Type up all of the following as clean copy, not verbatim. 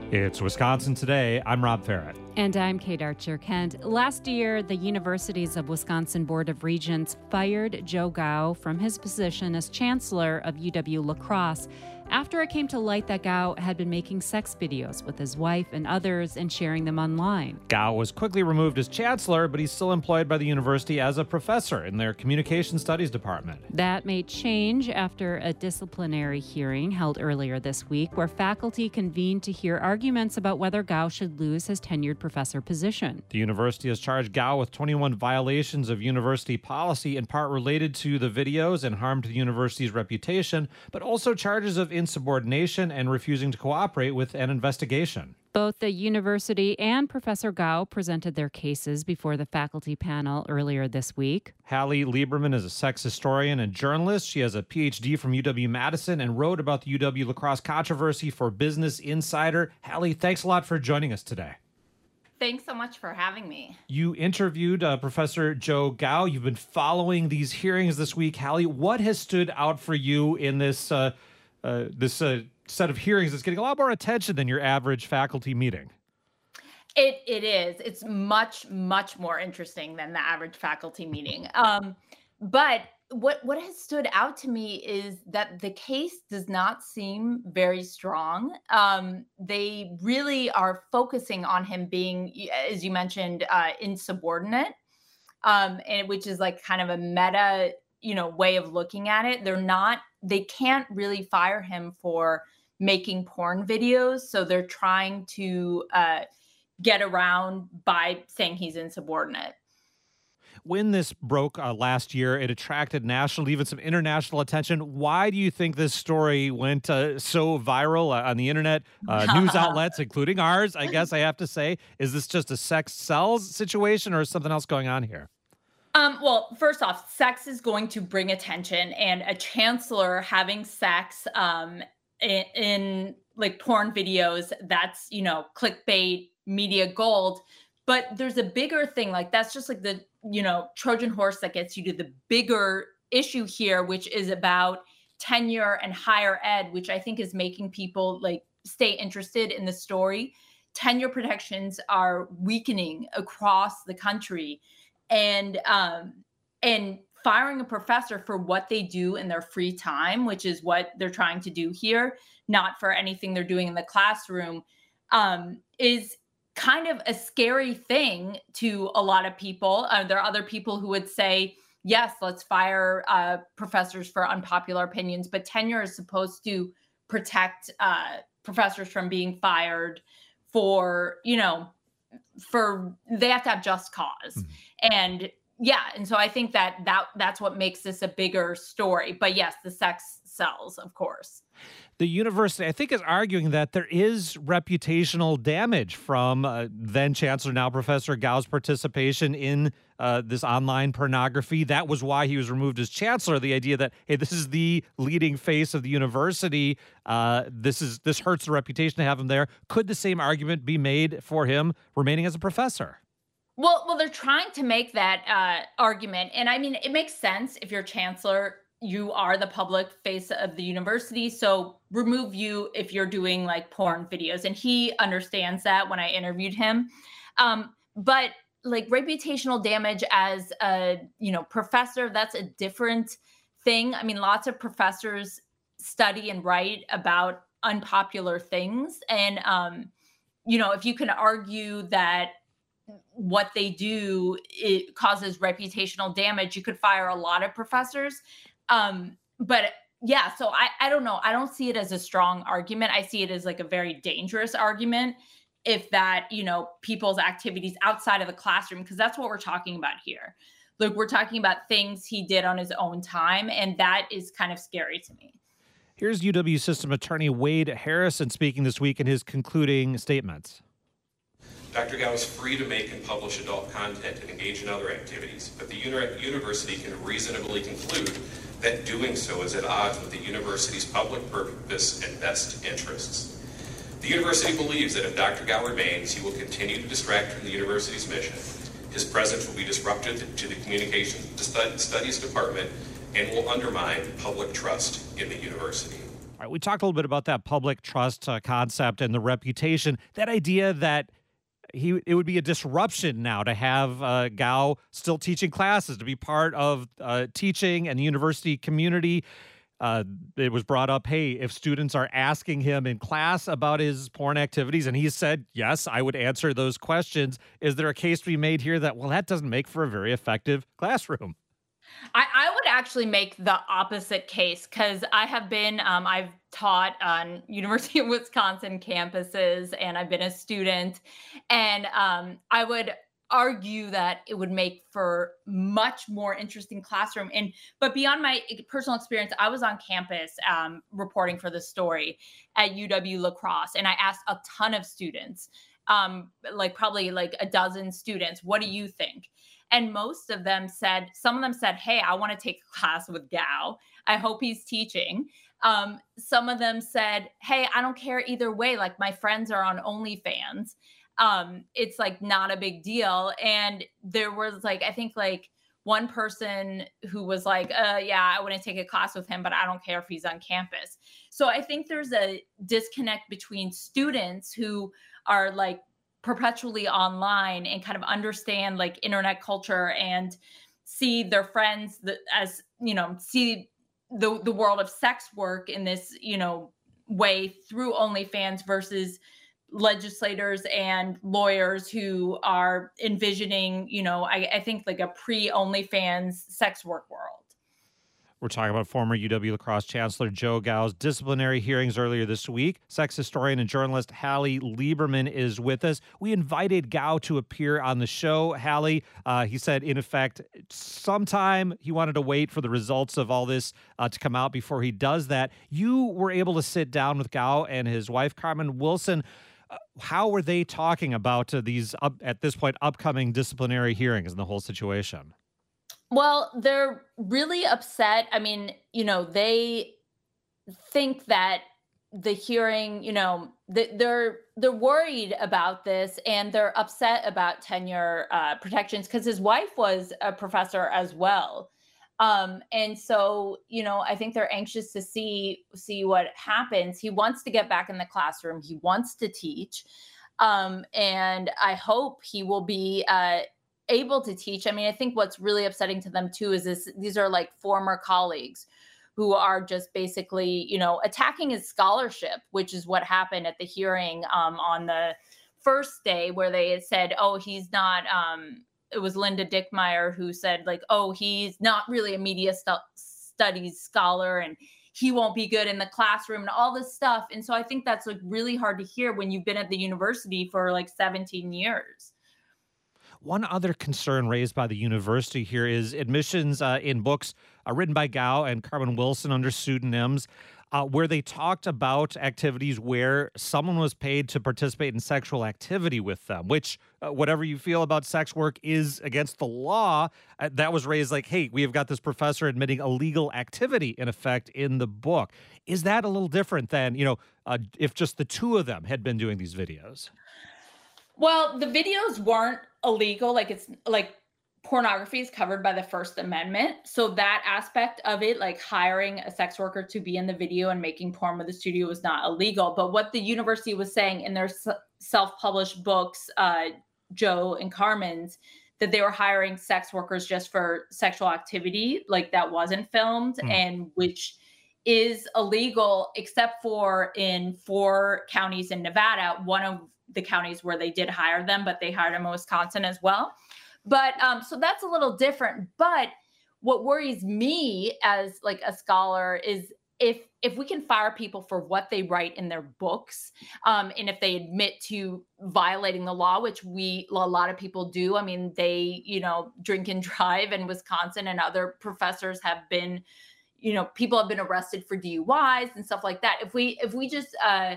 It's Wisconsin Today. I'm Rob Farrett. And I'm Kate Archer-Kent. Last year, the Universities of Wisconsin Board of Regents fired Joe Gao from his position as chancellor of UW-La Crosse after it came to light that Gao had been making sex videos with his wife and others and sharing them online. Gao was quickly removed as chancellor, but he's still employed by the university as a professor in their communication studies department. That may change after a disciplinary hearing held earlier this week where faculty convened to hear arguments about whether Gao should lose his tenured professor position. The university has charged Gao with 21 violations of university policy, in part related to the videos and harm to the university's reputation, but also charges of insubordination and refusing to cooperate with an investigation. Both the university and Professor Gao presented their cases before the faculty panel earlier this week. Hallie Lieberman is a sex historian and journalist. She has a PhD from UW-Madison and wrote about the UW-La Crosse controversy for Business Insider. Hallie, thanks a lot for joining us today. Thanks so much for having me. You interviewed Professor Joe Gao. You've been following these hearings this week. Hallie, what has stood out for you in this set of hearings that's getting a lot more attention than your average faculty meeting? It is. It's much, much more interesting than the average faculty meeting. But what has stood out to me is that the case does not seem very strong. They really are focusing on him being, as you mentioned, insubordinate, and which is like kind of a meta, way of looking at it. They can't really fire him for making porn videos, so they're trying to get around by saying he's insubordinate. When this broke last year, it attracted national, even some international attention. Why do you think this story went so viral on the internet? News outlets, including ours, I guess I have to say. Is this just a sex sells situation or is something else going on here? Well, first off, sex is going to bring attention, and a chancellor having sex in like porn videos, that's, clickbait, media gold. But there's a bigger thing, like that's just like the, Trojan horse that gets you to the bigger issue here, which is about tenure and higher ed, which I think is making people like stay interested in the story. Tenure protections are weakening across the country, and firing a professor for what they do in their free time, which is what they're trying to do here, not for anything they're doing in the classroom, is kind of a scary thing to a lot of people. There are other people who would say, yes, let's fire professors for unpopular opinions, but tenure is supposed to protect professors from being fired for, they have to have just cause. Mm-hmm. And so I think that's what makes this a bigger story. But yes, the sex sells, of course. The university, I think, is arguing that there is reputational damage from then Chancellor, now Professor Gao's participation in this online pornography. That was why he was removed as chancellor. The idea that, hey, this is the leading face of the university. This hurts the reputation to have him there. Could the same argument be made for him remaining as a professor? Well, they're trying to make that argument. And I mean, it makes sense if you're chancellor, you are the public face of the university. So remove you if you're doing like porn videos. And he understands that when I interviewed him. But like reputational damage as a, professor, that's a different thing. I mean, lots of professors study and write about unpopular things. And, if you can argue that what they do, it causes reputational damage, you could fire a lot of professors. But yeah, so I don't know. I don't see it as a strong argument. I see it as like a very dangerous argument if that, people's activities outside of the classroom, because that's what we're talking about here. Like we're talking about things he did on his own time, and that is kind of scary to me. Here's UW System Attorney Wade Harrison speaking this week in his concluding statements. Dr. Gao is free to make and publish adult content and engage in other activities, but the university can reasonably conclude that doing so is at odds with the university's public purpose and best interests. The university believes that if Dr. Gao remains, he will continue to distract from the university's mission. His presence will be disruptive to the Communications Studies Department and will undermine public trust in the university. All right, we talked a little bit about that public trust concept and the reputation. That idea that it would be a disruption now to have Gao still teaching classes, to be part of teaching and the university community. It was brought up, hey, if students are asking him in class about his porn activities, and he said, yes, I would answer those questions. Is there a case to be made here that, well, that doesn't make for a very effective classroom? I would actually make the opposite case because I have been, I've taught on University of Wisconsin campuses and I've been a student. And I would argue that it would make for much more interesting classroom. But beyond my personal experience, I was on campus reporting for the story at UW La Crosse, and I asked a ton of students, probably like a dozen students, what do you think? And most of them said, some of them said, hey, I want to take a class with Gao. I hope he's teaching. Some of them said, hey, I don't care either way. Like my friends are on OnlyFans. It's like not a big deal. And there was like, I think like one person who was like, yeah, I want to take a class with him, but I don't care if he's on campus. So I think there's a disconnect between students who are like perpetually online and kind of understand like internet culture and see their friends as, see the world of sex work in this, way through OnlyFans versus legislators and lawyers who are envisioning, I think like a pre-OnlyFans sex work world. We're talking about former UW La Crosse Chancellor Joe Gao's disciplinary hearings earlier this week. Sex historian and journalist Hallie Lieberman is with us. We invited Gao to appear on the show. Hallie, he said, in effect, sometime he wanted to wait for the results of all this to come out before he does that. You were able to sit down with Gao and his wife, Carmen Wilson. How were they talking about these, at this point, upcoming disciplinary hearings and the whole situation? Well, they're really upset. I mean, they think that the hearing, they're worried about this and they're upset about tenure protections because his wife was a professor as well. And so, I think they're anxious to see what happens. He wants to get back in the classroom. He wants to teach. And I hope he will be able to teach. I mean, I think what's really upsetting to them too is these are like former colleagues who are just basically, attacking his scholarship, which is what happened at the hearing on the first day where they had said, oh, he's not, it was Linda Dickmeyer who said like, oh, he's not really a media studies scholar and he won't be good in the classroom and all this stuff. And so I think that's like really hard to hear when you've been at the university for like 17 years. One other concern raised by the university here is admissions in books written by Gao and Carmen Wilson under pseudonyms, where they talked about activities where someone was paid to participate in sexual activity with them, which, whatever you feel about sex work, is against the law. That was raised like, hey, we have got this professor admitting illegal activity, in effect, in the book. Is that a little different than, if just the two of them had been doing these videos? Well, the videos weren't illegal. Like it's like pornography is covered by the First Amendment. So that aspect of it, like hiring a sex worker to be in the video and making porn with the studio, was not illegal. But what the university was saying in their self-published books, Joe and Carmen's, that they were hiring sex workers just for sexual activity, like that wasn't filmed, and which is illegal except for in 4 counties in Nevada, one of the counties where they did hire them, but they hired them in Wisconsin as well. But so that's a little different. But what worries me as like a scholar is if we can fire people for what they write in their books, and if they admit to violating the law, which a lot of people do. I mean, they, drink and drive in Wisconsin, and other professors have been, people have been arrested for DUIs and stuff like that. If we just,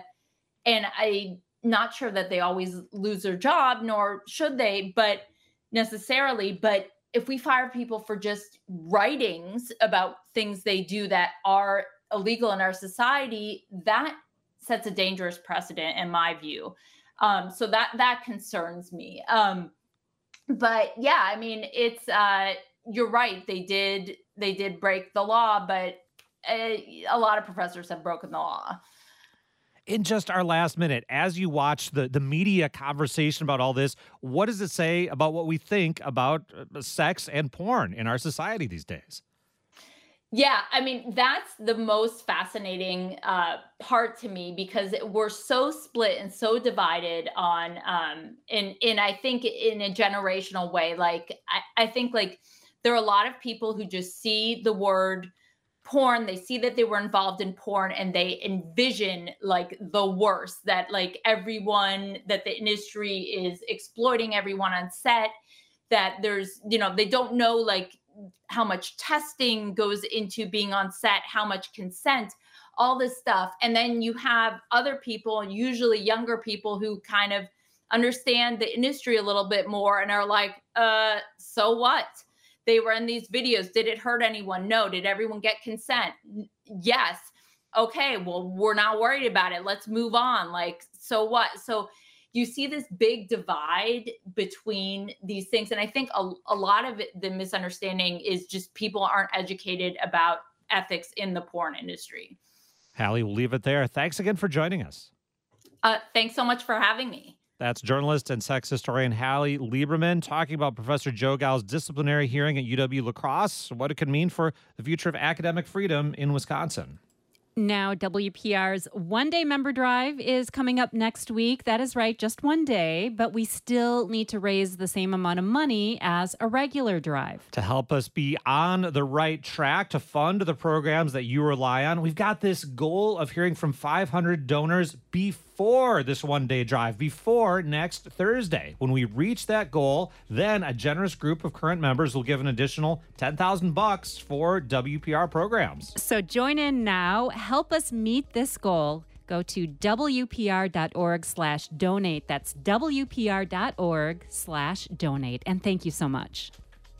and I'm not sure that they always lose their job, nor should they, but necessarily, but if we fire people for just writings about things they do that are illegal in our society, that sets a dangerous precedent in my view. So that concerns me. But yeah, I mean, it's, you're right. They did break the law, but a lot of professors have broken the law. In just our last minute, as you watch the media conversation about all this, what does it say about what we think about sex and porn in our society these days? Yeah, I mean, that's the most fascinating part to me, because we're so split and so divided on in I think in a generational way. Like I think like there are a lot of people who just see the word porn, they see that they were involved in porn, and they envision like the worst, that like everyone, that the industry is exploiting everyone on set, that there's, they don't know like how much testing goes into being on set, how much consent, all this stuff. And then you have other people, usually younger people, who kind of understand the industry a little bit more and are like, so what? They were in these videos. Did it hurt anyone? No. Did everyone get consent? Yes. Okay, well, we're not worried about it. Let's move on. Like, so what? So you see this big divide between these things. And I think a lot of it, the misunderstanding is just people aren't educated about ethics in the porn industry. Hallie, we'll leave it there. Thanks again for joining us. Thanks so much for having me. That's journalist and sex historian Hallie Lieberman talking about Professor Joe Gow's disciplinary hearing at UW-La Crosse, what it could mean for the future of academic freedom in Wisconsin. Now, WPR's one-day member drive is coming up next week. That is right, just one day, but we still need to raise the same amount of money as a regular drive. To help us be on the right track to fund the programs that you rely on, we've got this goal of hearing from 500 donors before this one-day drive, before next Thursday. When we reach that goal, then a generous group of current members will give an additional $10,000 for WPR programs. So join in now. Help us meet this goal. Go to WPR.org/donate. That's WPR.org/donate. And thank you so much.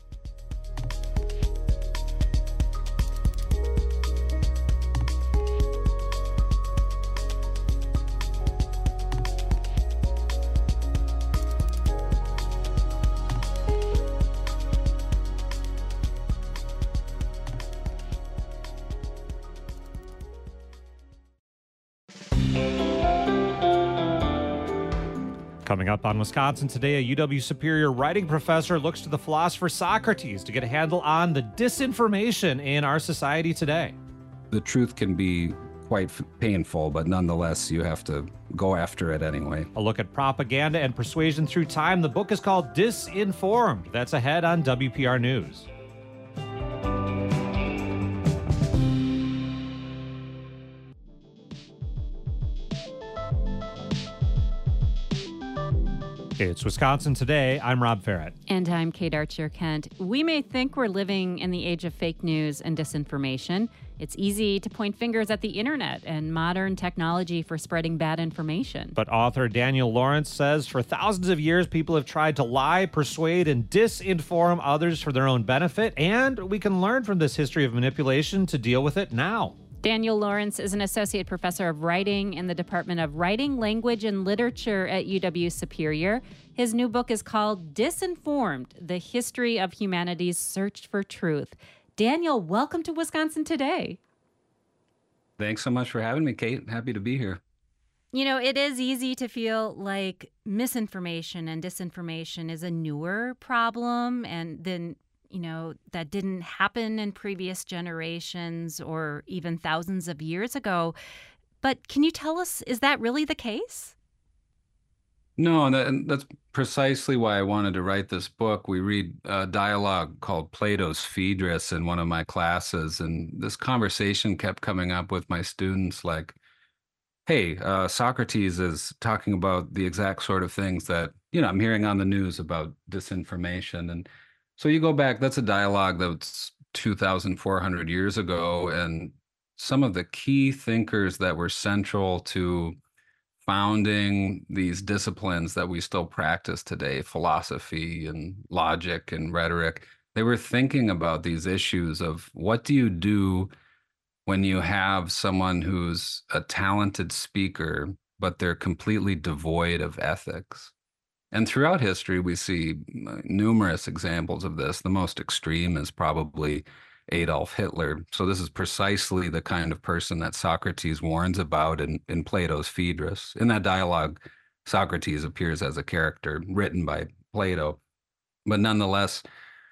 Coming up on Wisconsin Today, a UW Superior writing professor looks to the philosopher Socrates to get a handle on the disinformation in our society today. The truth can be quite painful, but nonetheless, you have to go after it anyway. A look at propaganda and persuasion through time. The book is called Disinformed. That's ahead on WPR News. It's Wisconsin Today. I'm Rob Farrett. And I'm Kate Archer-Kent. We may think we're living in the age of fake news and disinformation. It's easy to point fingers at the internet and modern technology for spreading bad information. But author Daniel Lawrence says for thousands of years, people have tried to lie, persuade, and disinform others for their own benefit. And we can learn from this history of manipulation to deal with it now. Daniel Lawrence is an associate professor of writing in the Department of Writing, Language, and Literature at UW Superior. His new book is called Disinformed: The History of Humanity's Search for Truth. Daniel, welcome to Wisconsin Today. Thanks so much for having me, Kate. Happy to be here. You know, it is easy to feel like misinformation and disinformation is a newer problem, and then that didn't happen in previous generations or even thousands of years ago. But can you tell us, is that really the case? No, that's precisely why I wanted to write this book. We read a dialogue called Plato's Phaedrus in one of my classes, and this conversation kept coming up with my students like, hey, Socrates is talking about the exact sort of things that, I'm hearing on the news about disinformation. And so you go back, that's a dialogue that's 2,400 years ago, and some of the key thinkers that were central to founding these disciplines that we still practice today, philosophy and logic and rhetoric, they were thinking about these issues of what do you do when you have someone who's a talented speaker, but they're completely devoid of ethics. And throughout history, we see numerous examples of this. The most extreme is probably Adolf Hitler. So this is precisely the kind of person that Socrates warns about in Plato's Phaedrus. In that dialogue, Socrates appears as a character written by Plato, but nonetheless,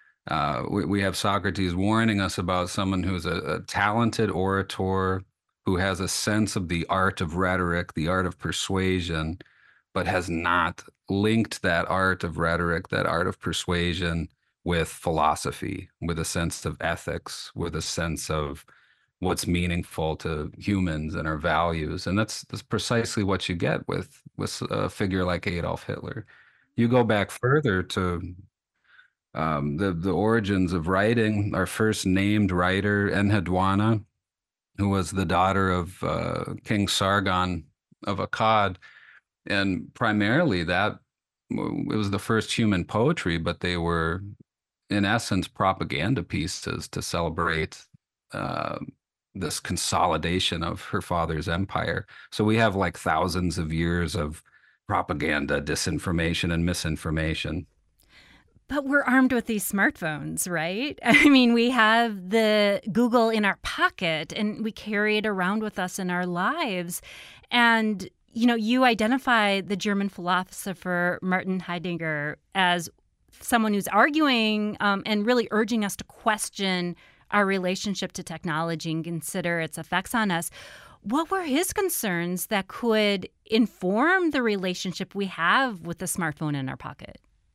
we have Socrates warning us about someone who's a talented orator, who has a sense of the art of rhetoric, the art of persuasion, but has not linked that art of rhetoric, that art of persuasion, with philosophy, with a sense of ethics, with a sense of what's meaningful to humans and our values. And that's precisely what you get with a figure like Adolf Hitler. You go back further to the origins of writing. Our first named writer, Enheduanna, who was the daughter of King Sargon of Akkad, and primarily that it was the first human poetry, but they were in essence propaganda pieces to celebrate this consolidation of her father's empire. So we have like thousands of years of propaganda, disinformation, and misinformation. But we're armed with these smartphones, right? I mean, we have the Google in our pocket and we carry it around with us in our lives. And, you know, you identify the German philosopher Martin Heidegger as someone who's arguing and really urging us to question our relationship to technology and consider its effects on us. What were his concerns that could inform the relationship we have with the smartphone in our pocket?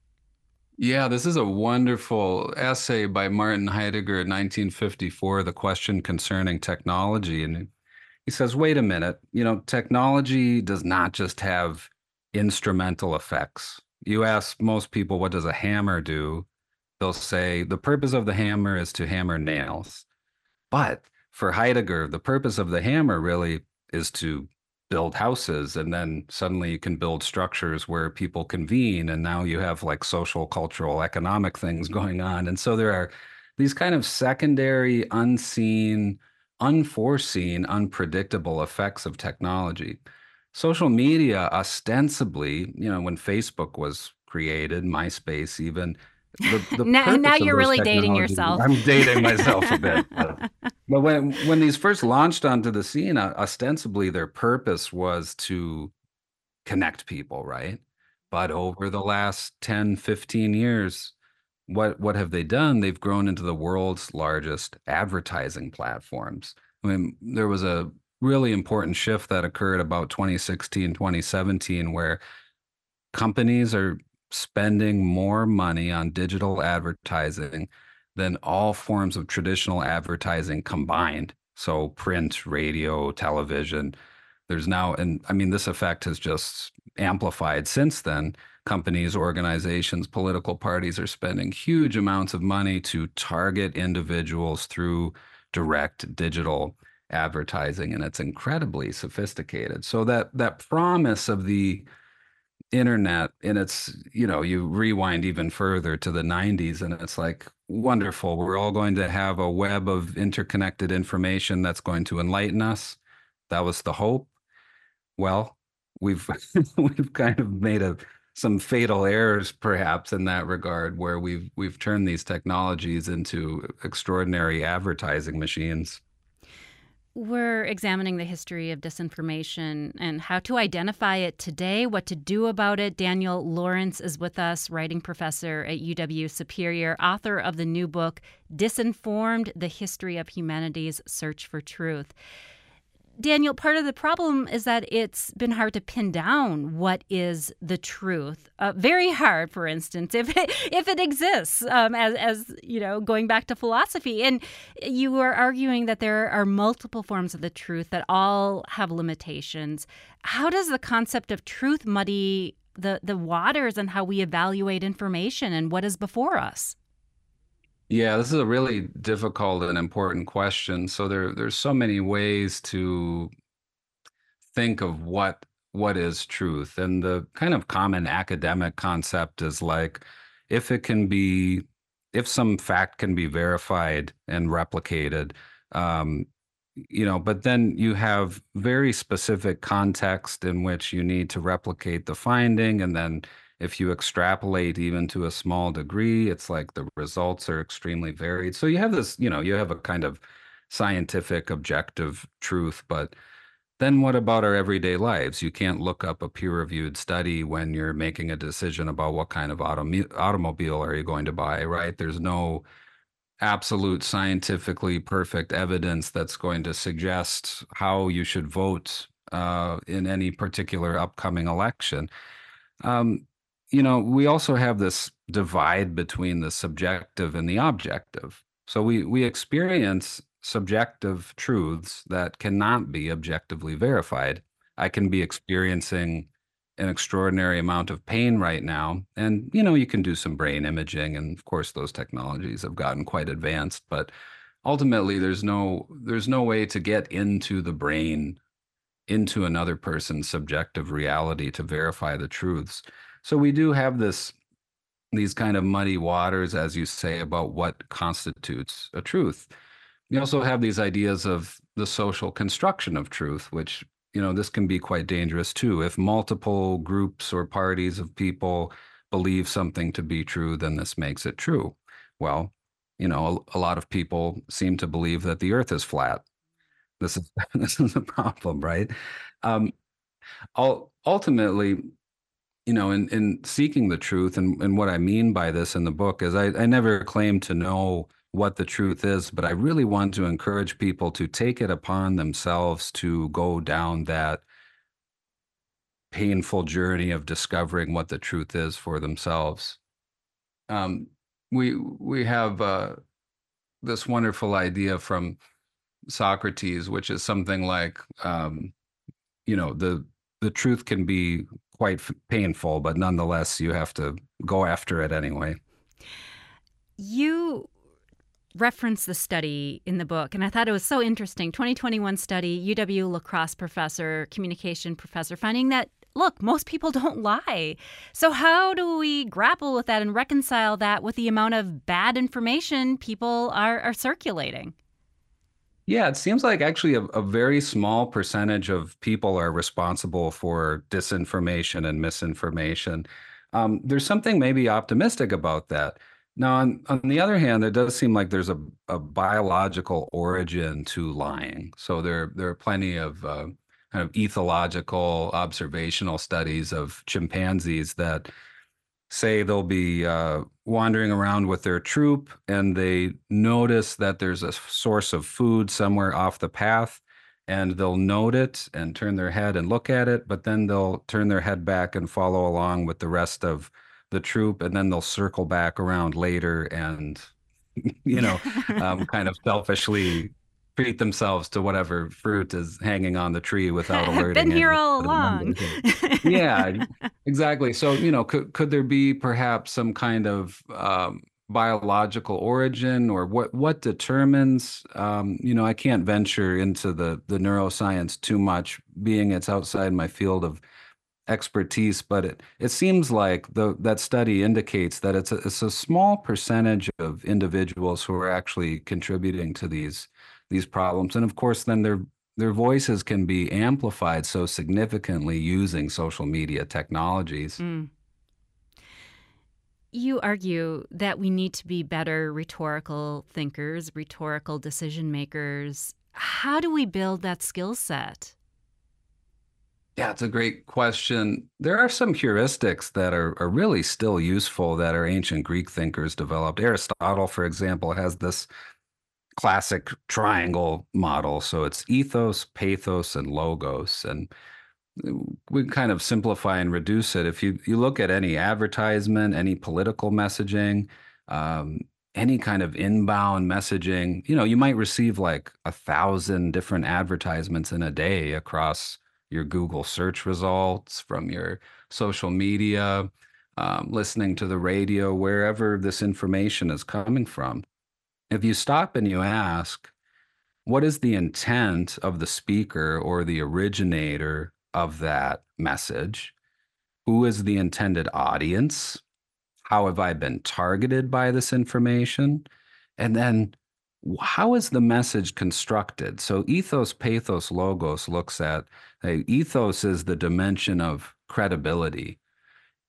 Yeah, this is a wonderful essay by Martin Heidegger in 1954, The Question Concerning Technology. And he says, wait a minute, you know, technology does not just have instrumental effects. You ask most people, what does a hammer do? They'll say, the purpose of the hammer is to hammer nails. But for Heidegger, the purpose of the hammer really is to build houses, and then suddenly you can build structures where people convene, and now you have like social, cultural, economic things going on. And so there are these kind of secondary, unseen, unforeseen, unpredictable effects of technology. Social media, ostensibly, you know, when Facebook was created, MySpace even, the now you're really dating yourself. I'm dating myself a bit. But when these first launched onto the scene, ostensibly their purpose was to connect people, right? But over the last 10, 15 years, what have they done? They've grown into the world's largest advertising platforms. I mean, there was a really important shift that occurred about 2016, 2017, where companies are spending more money on digital advertising than all forms of traditional advertising combined. So print, radio, television. There's now, and I mean, this effect has just amplified since then. Companies, organizations, political parties are spending huge amounts of money to target individuals through direct digital advertising, and it's incredibly sophisticated. So that promise of the internet, and it's, you know, you rewind even further to the 90s and it's like, wonderful, we're all going to have a web of interconnected information that's going to enlighten us. That was the hope. Well, we've we've kind of made some fatal errors perhaps in that regard, where we've turned these technologies into extraordinary advertising machines. We're examining the history of disinformation and how to identify it today, what to do about it. Daniel Lawrence is with us, writing professor at UW Superior, author of the new book, Disinformed: The History of Humanity's Search for Truth. Daniel, part of the problem is that it's been hard to pin down what is the truth. Very hard, for instance, if it exists, as you know, going back to philosophy. And you were arguing that there are multiple forms of the truth that all have limitations. How does the concept of truth muddy the waters and how we evaluate information and what is before us? Yeah, this is a really difficult and important question. So there's so many ways to think of what is truth. And the kind of common academic concept is like, if some fact can be verified and replicated, you know, but then you have very specific context in which you need to replicate the finding, and then If you extrapolate even to a small degree, it's like the results are extremely varied. So you have this, you have a kind of scientific, objective truth, but then what about our everyday lives? You can't look up a peer-reviewed study when you're making a decision about what kind of automobile are you going to buy, right? There's no absolute scientifically perfect evidence that's going to suggest how you should vote in any particular upcoming election. Um, we also have this divide between the subjective and the objective. So we experience subjective truths that cannot be objectively verified. I can be experiencing an extraordinary amount of pain right now, and you can do some brain imaging, and of course those technologies have gotten quite advanced, but ultimately there's no way to get into the brain, into another person's subjective reality to verify the truths. So we do have these kind of muddy waters, as you say, about what constitutes a truth. You also have these ideas of the social construction of truth, which, this can be quite dangerous too. If multiple groups or parties of people believe something to be true, then this makes it true. Well, a lot of people seem to believe that the earth is flat. This is this is a problem, right? Um, Ultimately, in seeking the truth, and what I mean by this in the book is I never claim to know what the truth is, but I really want to encourage people to take it upon themselves to go down that painful journey of discovering what the truth is for themselves. Um, we have this wonderful idea from Socrates, which is something like, the truth can be quite painful, but nonetheless, you have to go after it anyway. You reference the study in the book, and I thought it was so interesting. 2021 study, UW La Crosse professor, communication professor, finding that, look, most people don't lie. So how do we grapple with that and reconcile that with the amount of bad information people are circulating? Yeah, it seems like actually a very small percentage of people are responsible for disinformation and misinformation. There's something maybe optimistic about that. Now, on the other hand, it does seem like there's a biological origin to lying. So there are plenty of kind of ethological observational studies of chimpanzees that say they'll be wandering around with their troop, and they notice that there's a source of food somewhere off the path, and they'll note it and turn their head and look at it, but then they'll turn their head back and follow along with the rest of the troop, and then they'll circle back around later and kind of selfishly treat themselves to whatever fruit is hanging on the tree without alerting. Been here all along. Yeah, exactly. So, could there be perhaps some kind of biological origin, or what determines, I can't venture into the neuroscience too much, being it's outside my field of expertise, but it seems like that study indicates that it's a small percentage of individuals who are actually contributing to these problems. And of course, then their voices can be amplified so significantly using social media technologies. Mm. You argue that we need to be better rhetorical thinkers, rhetorical decision makers. How do we build that skill set? Yeah, it's a great question. There are some heuristics that are really still useful that our ancient Greek thinkers developed. Aristotle, for example, has this classic triangle model. So it's ethos, pathos, and logos. And we kind of simplify and reduce it. If you look at any advertisement, any political messaging, any kind of inbound messaging, you might receive like 1,000 different advertisements in a day across your Google search results, from your social media, listening to the radio, wherever this information is coming from. If you stop and you ask, what is the intent of the speaker or the originator of that message? Who is the intended audience? How have I been targeted by this information? And then how is the message constructed? So ethos, pathos, logos looks at, ethos is the dimension of credibility.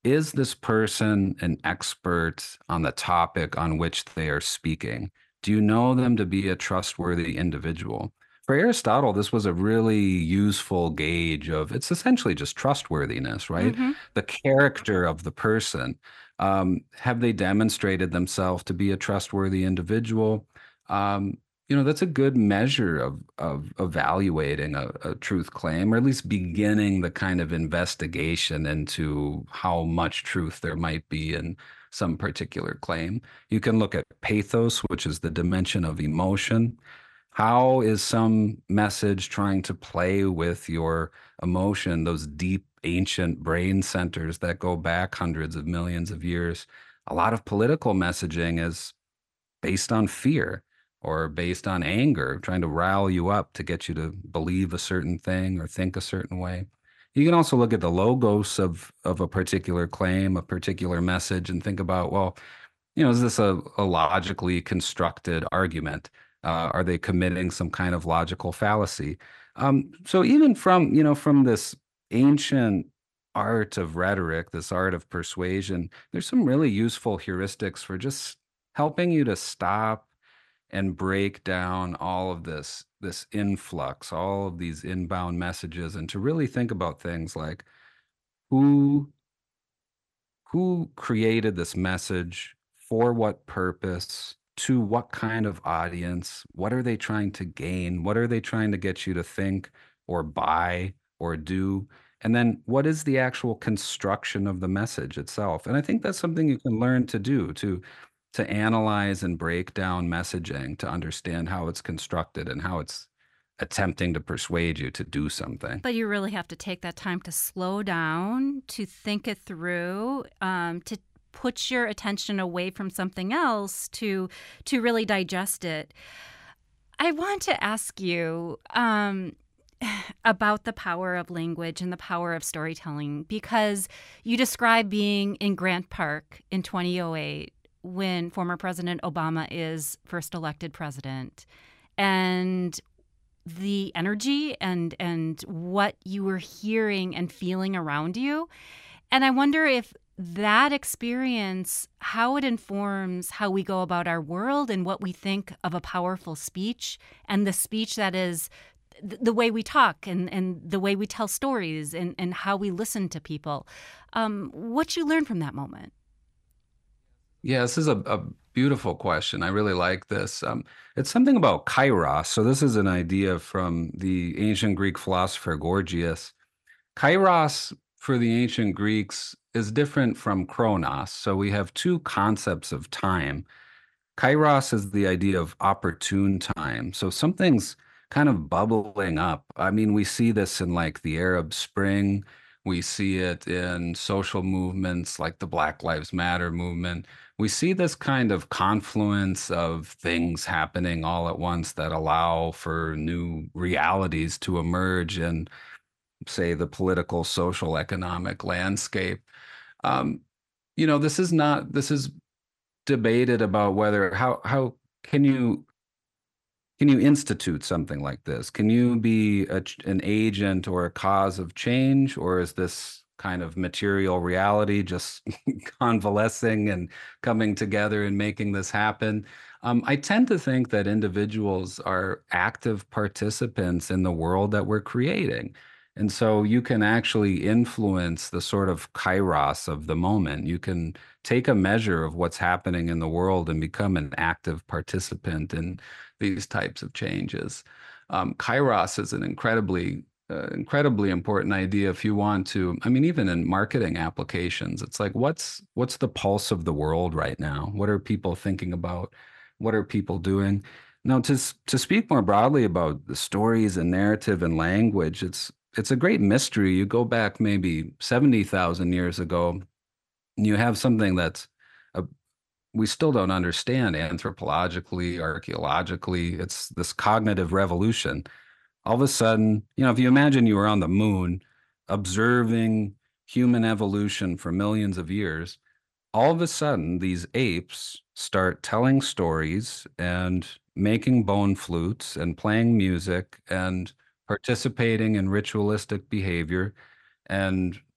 is this person an expert on the topic on which they are speaking? Do you know them to be a trustworthy individual? For Aristotle, this was a really useful gauge of it's essentially just trustworthiness, right? Mm-hmm. The character of the person. Have they demonstrated themselves to be a trustworthy individual? That's a good measure of evaluating a truth claim, or at least beginning the kind of investigation into how much truth there might be in some particular claim. You can look at pathos, which is the dimension of emotion. How is some message trying to play with your emotion, those deep, ancient brain centers that go back hundreds of millions of years? A lot of political messaging is based on fear or based on anger, trying to rile you up to get you to believe a certain thing or think a certain way. You can also look at the logos of a particular claim, a particular message, and think about, well, is this a logically constructed argument? Are they committing some kind of logical fallacy? So even from this ancient art of rhetoric, this art of persuasion, there's some really useful heuristics for just helping you to stop and break down all of this influx, all of these inbound messages, and to really think about things like who who created this message, for what purpose, to what kind of audience, what are they trying to gain, what are they trying to get you to think or buy or do, and then what is the actual construction of the message itself. And I think that's something you can learn to do, to analyze and break down messaging, to understand how it's constructed and how it's attempting to persuade you to do something. But you really have to take that time to slow down, to think it through, to put your attention away from something else, to really digest it. I want to ask you about the power of language and the power of storytelling, because you describe being in Grant Park in 2008 when former President Obama is first elected president, and the energy and what you were hearing and feeling around you. And I wonder if that experience, how it informs how we go about our world and what we think of a powerful speech, and the speech that is the way we talk and the way we tell stories and how we listen to people. What you learned from that moment? Yeah, this is a beautiful question. I really like this. It's something about kairos. So this is an idea from the ancient Greek philosopher Gorgias. Kairos for the ancient Greeks is different from chronos. So we have two concepts of time. Kairos is the idea of opportune time. So something's kind of bubbling up. I mean, we see this in like the Arab Spring. We see it in social movements like the Black Lives Matter movement. We see this kind of confluence of things happening all at once that allow for new realities to emerge in, say, the political, social, economic landscape. This is debated about whether how can you institute something like this? Can you be an agent or a cause of change, or is this kind of material reality just convalescing and coming together and making this happen? I tend to think that individuals are active participants in the world that we're creating. And so you can actually influence the sort of kairos of the moment. You can take a measure of what's happening in the world and become an active participant in these types of changes. Kairos is an incredibly important idea if you want to. I mean, even in marketing applications, it's like, what's the pulse of the world right now? What are people thinking about? What are people doing? Now, to speak more broadly about the stories and narrative and language, it's a great mystery. You go back maybe 70,000 years ago, and you have something that's we still don't understand anthropologically, archaeologically. It's this cognitive revolution. All of a sudden, if you imagine you were on the moon observing human evolution for millions of years, all of a sudden these apes start telling stories and making bone flutes and playing music and participating in ritualistic behavior. And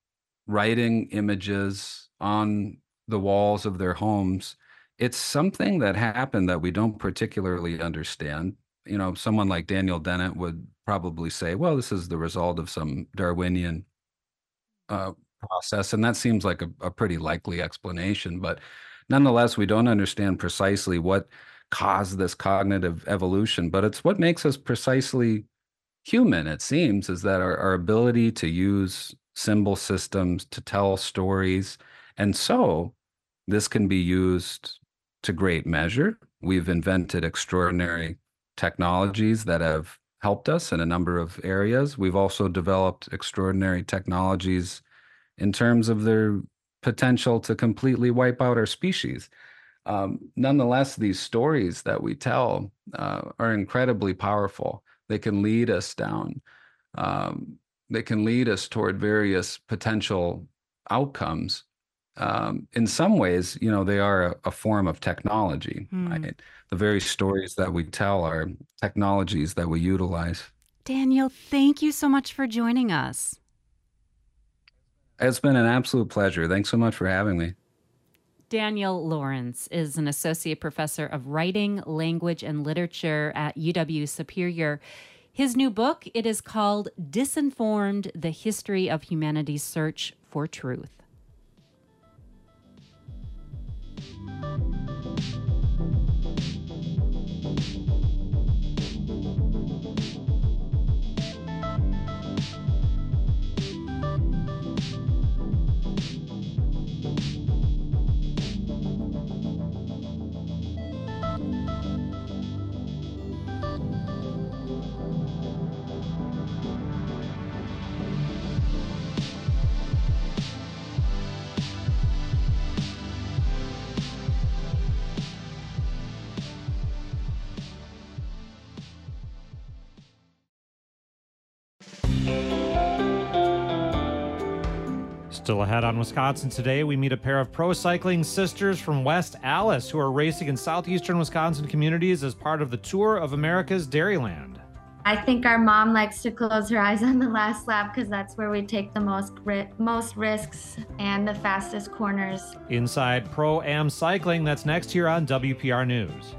writing images on the walls of their homes, it's something that happened that we don't particularly understand. Someone like Daniel Dennett would probably say, well, this is the result of some Darwinian process. And that seems like a pretty likely explanation. But nonetheless, we don't understand precisely what caused this cognitive evolution. But it's what makes us precisely human, it seems, is that our ability to use symbol systems to tell stories. And so this can be used to great measure. We've invented extraordinary technologies that have helped us in a number of areas. We've also developed extraordinary technologies in terms of their potential to completely wipe out our species. Nonetheless, these stories that we tell are incredibly powerful. They can lead us down. They can lead us toward various potential outcomes. In some ways, they are a form of technology. Right? The very stories that we tell are technologies that we utilize. Daniel, thank you so much for joining us. It's been an absolute pleasure. Thanks so much for having me. Daniel Lawrence is an associate professor of writing, language, and literature at UW-Superior. His new book, it is called Disinformed: The History of Humanity's Search for Truth. Still ahead on Wisconsin Today, we meet a pair of pro cycling sisters from West Allis who are racing in southeastern Wisconsin communities as part of the Tour of America's Dairyland. I think our mom likes to close her eyes on the last lap because that's where we take the most risks and the fastest corners. Inside Pro-Am Cycling, that's next here on WPR News.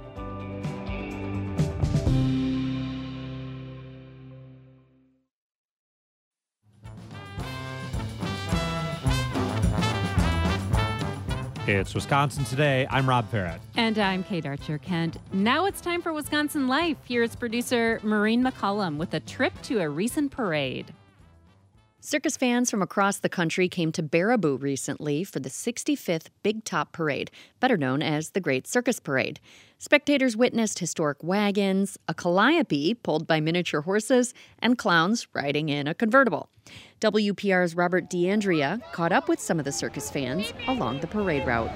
It's Wisconsin Today. I'm Rob Farrett. And I'm Kate Archer-Kent. Now it's time for Wisconsin Life. Here's producer Maureen McCollum with a trip to a recent parade. Circus fans from across the country came to Baraboo recently for the 65th Big Top Parade, better known as the Great Circus Parade. Spectators witnessed historic wagons, a calliope pulled by miniature horses, and clowns riding in a convertible. WPR's Robert D'Andrea caught up with some of the circus fans along the parade route.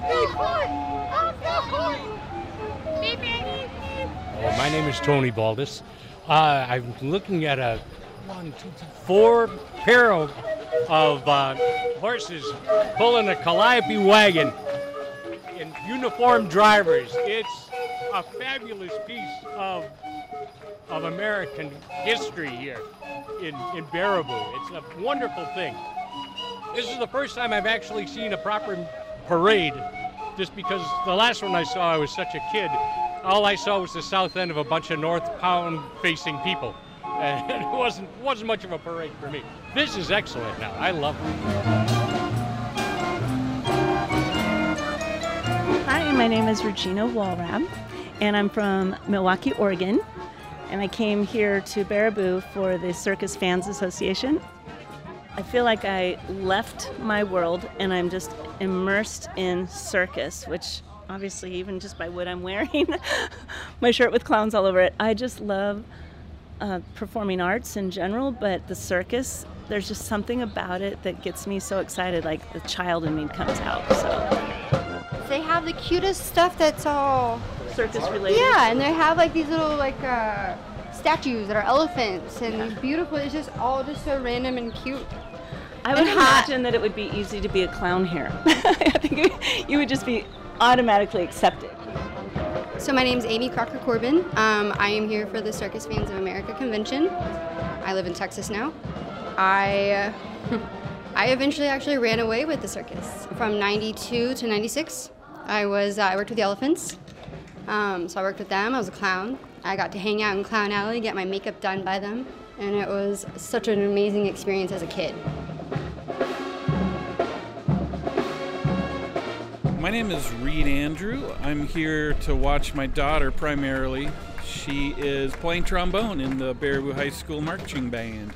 My name is Tony Baldus. I'm looking at a 4 pair of horses pulling a calliope wagon and uniformed drivers. It's a fabulous piece of American history here in Baraboo. It's a wonderful thing. This is the first time I've actually seen a proper parade, just because the last one I saw, I was such a kid. All I saw was the south end of a bunch of northbound facing people. And it wasn't much of a parade for me. This is excellent now. I love it. Hi, my name is Regina Walrab, and I'm from Milwaukee, Oregon. And I came here to Baraboo for the Circus Fans Association. I feel like I left my world and I'm just immersed in circus, which obviously even just by what I'm wearing, my shirt with clowns all over it, I just love performing arts in general, but the circus, there's just something about it that gets me so excited, like the child in me comes out. So they have the cutest stuff that's all circus related. Yeah, and they have like these little statues that are elephants and these beautiful, it's just all just so random and cute. I would imagine that it would be easy to be a clown here. I think you would just be automatically accepted. So my name's Amy Crocker Corbin. I am here for the Circus Fans of America convention. I live in Texas now. I I eventually actually ran away with the circus from 92 to 96. I worked with the elephants. So I worked with them. I was a clown. I got to hang out in Clown Alley, get my makeup done by them, and it was such an amazing experience as a kid. My name is Reed Andrew. I'm here to watch my daughter primarily. She is playing trombone in the Baraboo High School Marching Band.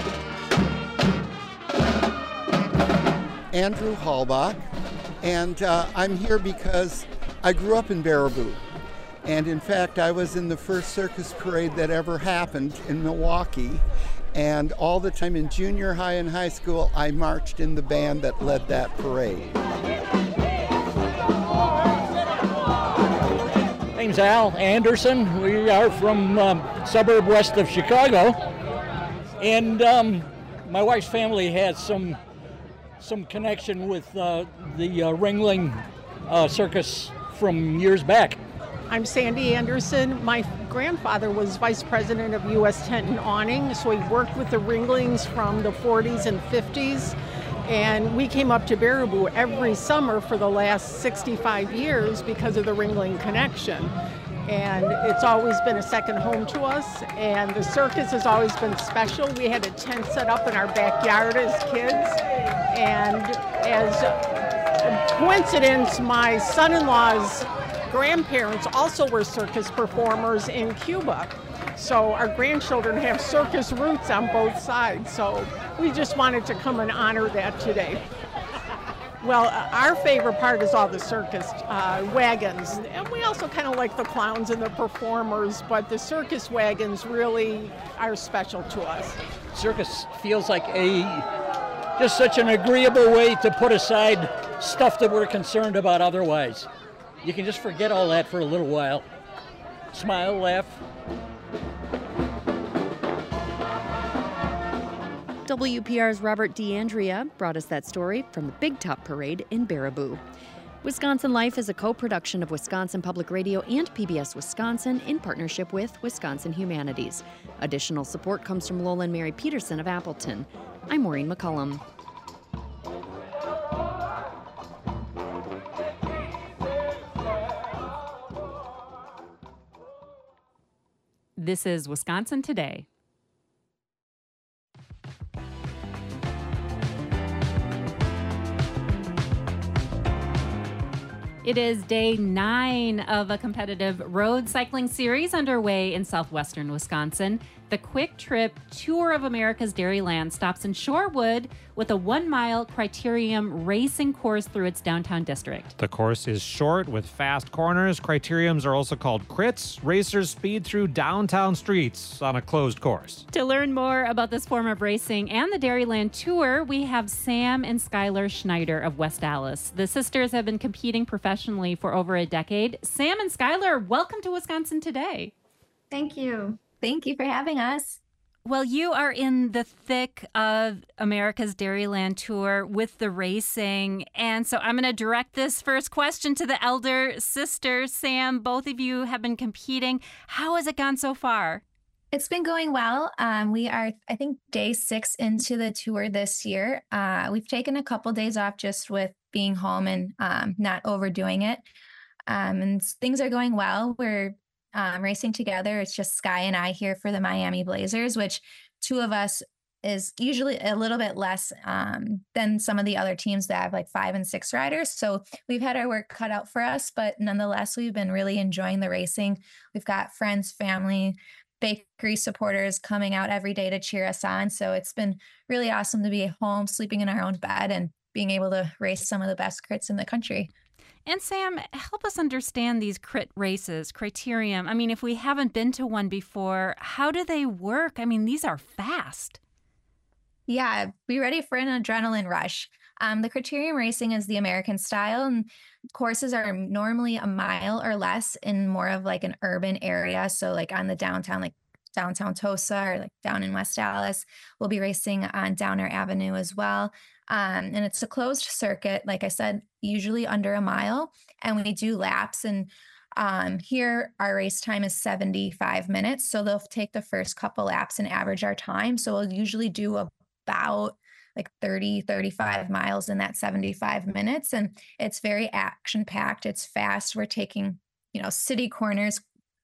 Andrew Hallbach, and I'm here because I grew up in Baraboo. And in fact, I was in the first circus parade that ever happened in Milwaukee. And all the time in junior high and high school, I marched in the band that led that parade. My name's Al Anderson. We are from suburb west of Chicago. And my wife's family has some connection with the Ringling Circus from years back. I'm Sandy Anderson. My grandfather was vice president of U.S. Tent and Awning, so he worked with the Ringlings from the 40s and 50s. And we came up to Baraboo every summer for the last 65 years because of the Ringling connection. And it's always been a second home to us. And the circus has always been special. We had a tent set up in our backyard as kids. And as a coincidence, my son-in-law's grandparents also were circus performers in Cuba. So our grandchildren have circus roots on both sides. So we just wanted to come and honor that today. Well, our favorite part is all the circus wagons. And we also kind of like the clowns and the performers, but the circus wagons really are special to us. Circus feels like just such an agreeable way to put aside stuff that we're concerned about otherwise. You can just forget all that for a little while. Smile, laugh. WPR's Robert D'Andrea brought us that story from the Big Top Parade in Baraboo. Wisconsin Life is a co-production of Wisconsin Public Radio and PBS Wisconsin in partnership with Wisconsin Humanities. Additional support comes from Lola and Mary Peterson of Appleton. I'm Maureen McCullum. This is Wisconsin Today. It is day 9 of a competitive road cycling series underway in southwestern Wisconsin. The Quick Trip Tour of America's Dairyland stops in Shorewood with a 1-mile Criterium racing course through its downtown district. The course is short with fast corners. Criteriums are also called crits. Racers speed through downtown streets on a closed course. To learn more about this form of racing and the Dairyland Tour, we have Sam and Skylar Schneider of West Allis. The sisters have been competing professionally for over a decade. Sam and Skylar, welcome to Wisconsin Today. Thank you. Thank you for having us. Well, you are in the thick of America's Dairyland Tour with the racing. And so I'm going to direct this first question to the elder sister. Sam, both of you have been competing. How has it gone so far? It's been going well. We are, I think, day 6 into the tour this year. We've taken a couple days off just with being home and not overdoing it. And things are going well. We're racing together. It's just Sky and I here for the Miami Blazers, which 2 of us is usually a little bit less than some of the other teams that have like 5 and 6 riders. So we've had our work cut out for us, but nonetheless, we've been really enjoying the racing. We've got friends, family, bakery supporters coming out every day to cheer us on. So it's been really awesome to be home, sleeping in our own bed and being able to race some of the best crits in the country. And Sam, help us understand these crit races, Criterium. I mean, if we haven't been to one before, how do they work? I mean, these are fast. Yeah, be ready for an adrenaline rush. The Criterium racing is the American style, and courses are normally a mile or less in more of like an urban area. So like on the downtown, like downtown Tosa or like down in West Allis. We'll be racing on Downer Avenue as well. And it's a closed circuit, like I said, usually under a mile, and we do laps. And here our race time is 75 minutes. So they'll take the first couple laps and average our time. So we'll usually do about like 35 miles in that 75 minutes. And it's very action packed. It's fast. We're taking, city corners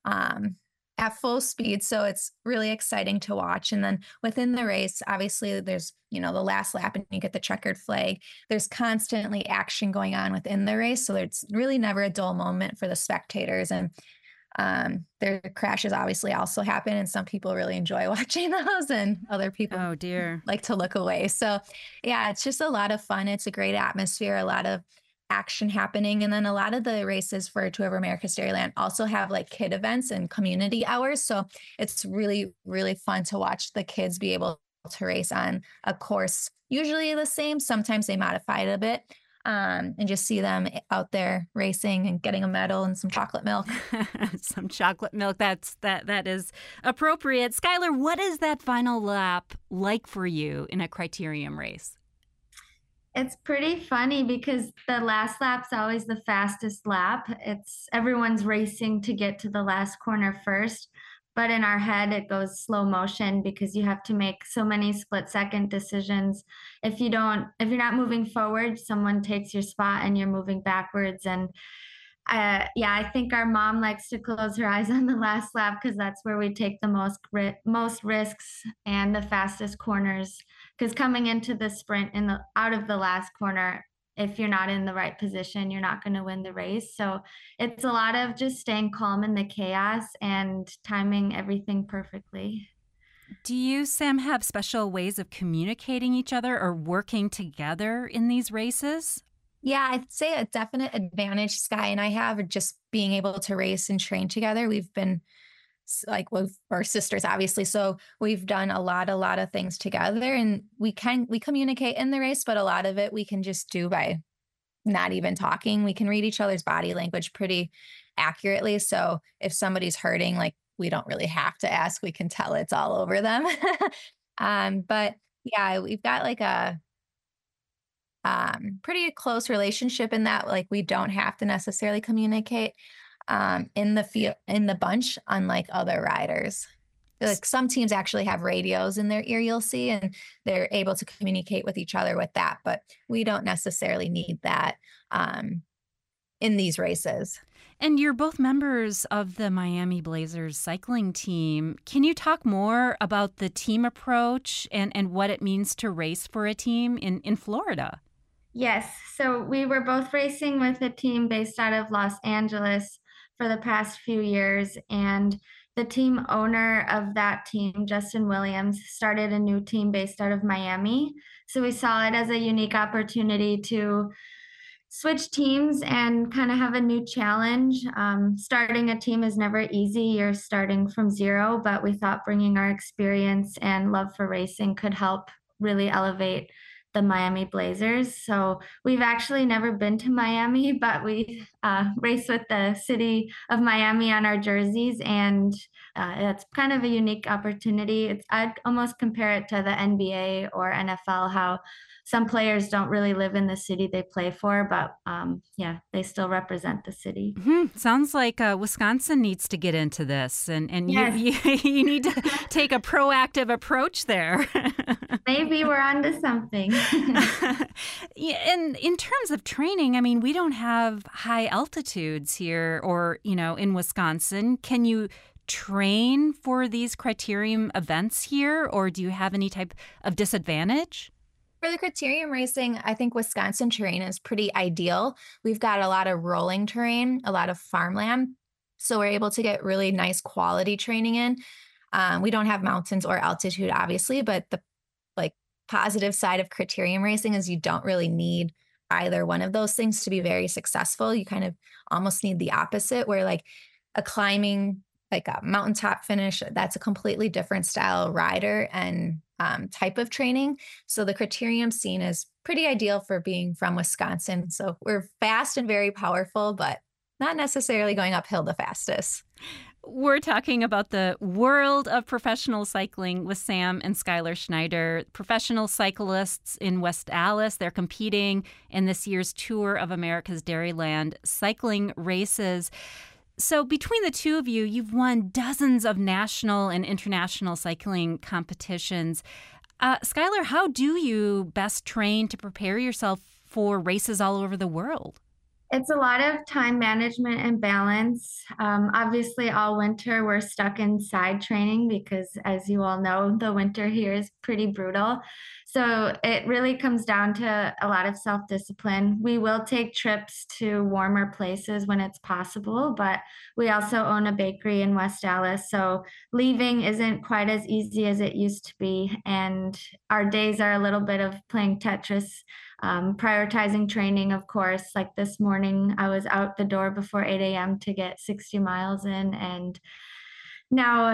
at full speed. So it's really exciting to watch. And then within the race, obviously there's, the last lap and you get the checkered flag. There's constantly action going on within the race. So there's really never a dull moment for the spectators. And their crashes obviously also happen, and some people really enjoy watching those, and other people like to look away. So yeah, it's just a lot of fun. It's a great atmosphere, a lot of action happening. And then a lot of the races for Tour of America's Dairyland also have like kid events and community hours. So it's really, really fun to watch the kids be able to race on a course, usually the same. Sometimes they modify it a bit. And just see them out there racing and getting a medal and some chocolate milk. Some chocolate milk. That is appropriate. Skylar, what is that final lap like for you in a criterium race? It's pretty funny because the last lap's always the fastest lap. Everyone's racing to get to the last corner first. But in our head, it goes slow motion because you have to make so many split-second decisions. If you're not moving forward, someone takes your spot and you're moving backwards. And I think our mom likes to close her eyes on the last lap because that's where we take the most risks and the fastest corners. Because coming into the sprint out of the last corner, if you're not in the right position, you're not going to win the race. So it's a lot of just staying calm in the chaos and timing everything perfectly. Do you, Sam, have special ways of communicating each other or working together in these races? Yeah, I'd say a definite advantage Sky and I have just being able to race and train together. We've been we're sisters, obviously. So we've done a lot of things together, and we communicate in the race, but a lot of it we can just do by not even talking. We can read each other's body language pretty accurately. So if somebody's hurting, we don't really have to ask, we can tell it's all over them. But yeah, we've got a pretty close relationship in that, we don't have to necessarily communicate in the bunch, unlike other riders. Some teams actually have radios in their ear, you'll see, and they're able to communicate with each other with that, but we don't necessarily need that in these races. And you're both members of the Miami Blazers cycling team. Can you talk more about the team approach and what it means to race for a team in Florida? Yes. So we were both racing with a team based out of Los Angeles for the past few years. And the team owner of that team, Justin Williams, started a new team based out of Miami. So we saw it as a unique opportunity to switch teams and kind of have a new challenge. Starting a team is never easy. You're starting from zero, but we thought bringing our experience and love for racing could help really elevate the Miami Blazers. So we've actually never been to Miami, but we race with the city of Miami on our jerseys, and it's kind of a unique opportunity. I'd almost compare it to the NBA or NFL, how some players don't really live in the city they play for, but they still represent the city. Mm-hmm. Sounds like Wisconsin needs to get into this, and yes. you need to take a proactive approach there. Maybe we're onto something. And in terms of training, I mean, we don't have high altitudes here or, in Wisconsin. Can you train for these criterium events here, or do you have any type of disadvantage? For the criterium racing, I think Wisconsin terrain is pretty ideal. We've got a lot of rolling terrain, a lot of farmland, so we're able to get really nice quality training in. We don't have mountains or altitude, obviously, but the positive side of criterium racing is you don't really need either one of those things to be very successful. You kind of almost need the opposite, where a climbing, a mountaintop finish, that's a completely different style rider and type of training. So the criterium scene is pretty ideal for being from Wisconsin. So we're fast and very powerful, but not necessarily going uphill the fastest. We're talking about the world of professional cycling with Sam and Skylar Schneider, professional cyclists in West Allis. They're competing in this year's Tour of America's Dairyland cycling races. So between the two of you, you've won dozens of national and international cycling competitions. Skylar, how do you best train to prepare yourself for races all over the world? It's a lot of time management and balance. Obviously, all winter we're stuck inside training because, as you all know, the winter here is pretty brutal. So it really comes down to a lot of self-discipline. We will take trips to warmer places when it's possible, but we also own a bakery in West Dallas. So leaving isn't quite as easy as it used to be. And our days are a little bit of playing Tetris. Prioritizing training, of course. Like this morning, I was out the door before 8 a.m. to get 60 miles in. And now,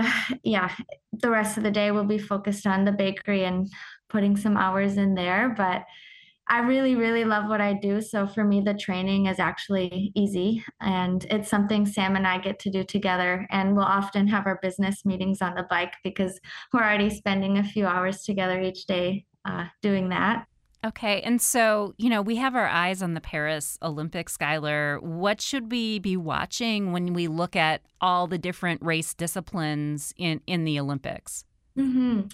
the rest of the day will be focused on the bakery and putting some hours in there. But I really, really love what I do. So for me, the training is actually easy. And it's something Sam and I get to do together. And we'll often have our business meetings on the bike because we're already spending a few hours together each day doing that. Okay, and so, we have our eyes on the Paris Olympics, Skylar. What should we be watching when we look at all the different race disciplines in the Olympics? Mm-hmm.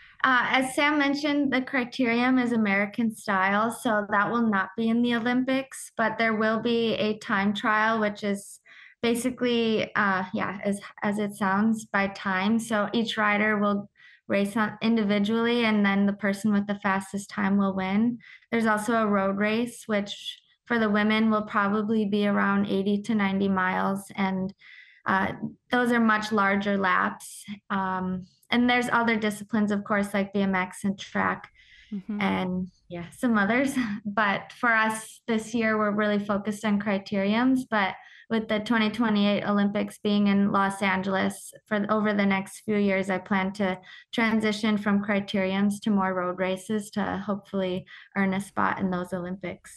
As Sam mentioned, the criterium is American style, so that will not be in the Olympics, but there will be a time trial, which is basically, as it sounds, by time. So each rider will race individually, and then the person with the fastest time will win. There's also a road race, which for the women will probably be around 80 to 90 miles. And those are much larger laps. And there's other disciplines, of course, like BMX and track and some others. But for us this year, we're really focused on criteriums. But with the 2028 Olympics being in Los Angeles for over the next few years, I plan to transition from criteriums to more road races to hopefully earn a spot in those Olympics.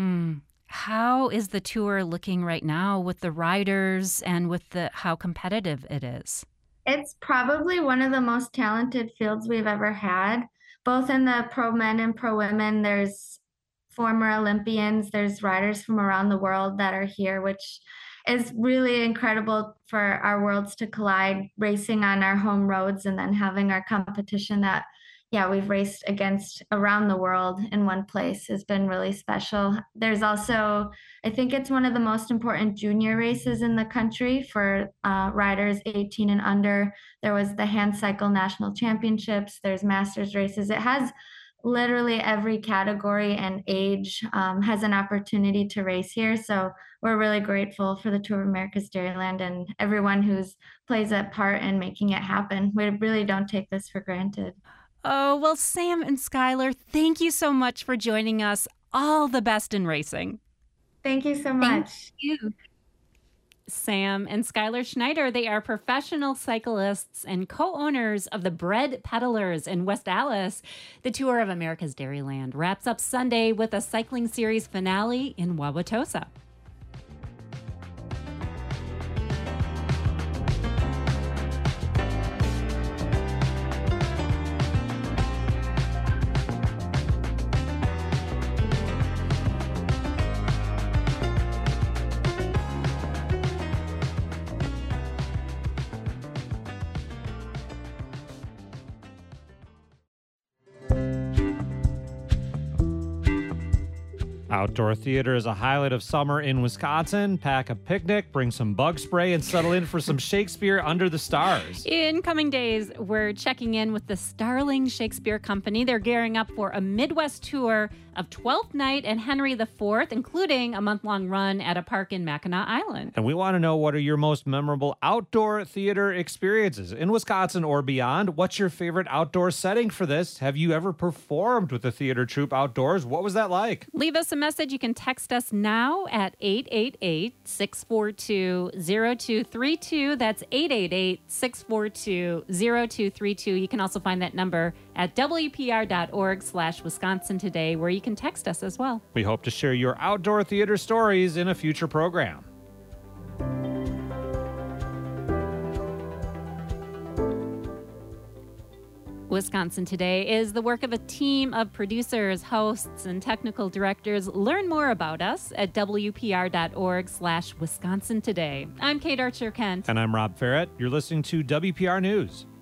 How is the tour looking right now with the riders and with how competitive it is? It's probably one of the most talented fields we've ever had, both in the pro men and pro women. There's former Olympians, there's riders from around the world that are here, which is really incredible for our worlds to collide, racing on our home roads and then having our competition that, we've raced against around the world in one place has been really special. There's also, I think it's one of the most important junior races in the country for riders 18 and under. There was the Hand Cycle National Championships, there's masters races. It has literally every category and age has an opportunity to race here. So we're really grateful for the Tour of America's Dairyland and everyone who's plays a part in making it happen. We really don't take this for granted. Oh, well, Sam and Skylar, thank you so much for joining us. All the best in racing. Thank you so much. Thank you. Sam and Skylar Schneider, they are professional cyclists and co-owners of the Bread Peddlers in West Dallas. The Tour of America's Dairyland wraps up Sunday with a cycling series finale in Wauwatosa. Outdoor theater is a highlight of summer in Wisconsin. Pack a picnic, bring some bug spray, and settle in for some Shakespeare under the stars. In coming days, we're checking in with the Starling Shakespeare Company. They're gearing up for a Midwest tour of Twelfth Night and Henry IV, including a month-long run at a park in Mackinac Island. And we want to know, what are your most memorable outdoor theater experiences in Wisconsin or beyond? What's your favorite outdoor setting for this? Have you ever performed with a theater troupe outdoors? What was that like? Leave us a message. You can text us now at 888-642-0232. That's 888-642-0232. You can also find that number at WPR.org/Wisconsin Today, where you can text us as well. We hope to share your outdoor theater stories in a future program. Wisconsin Today is the work of a team of producers, hosts, and technical directors. Learn more about us at WPR.org/Wisconsin Today. I'm Kate Archer-Kent. And I'm Rob Ferret. You're listening to WPR News.